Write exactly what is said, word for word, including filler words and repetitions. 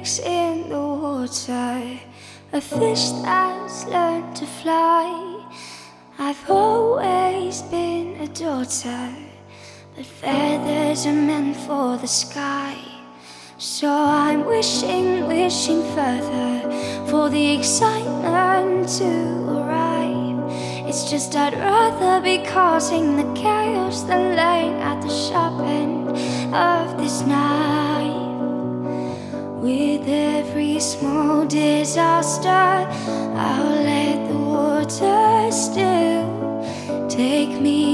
tricks in the water, a fish that's learned to fly. I've always been a daughter, but feathers are meant for the sky. So I'm wishing, wishing further for the excitement to arrive. It's just I'd rather be causing the chaos than laying at the sharp end of this knife. With every small disaster, I'll let the water still take me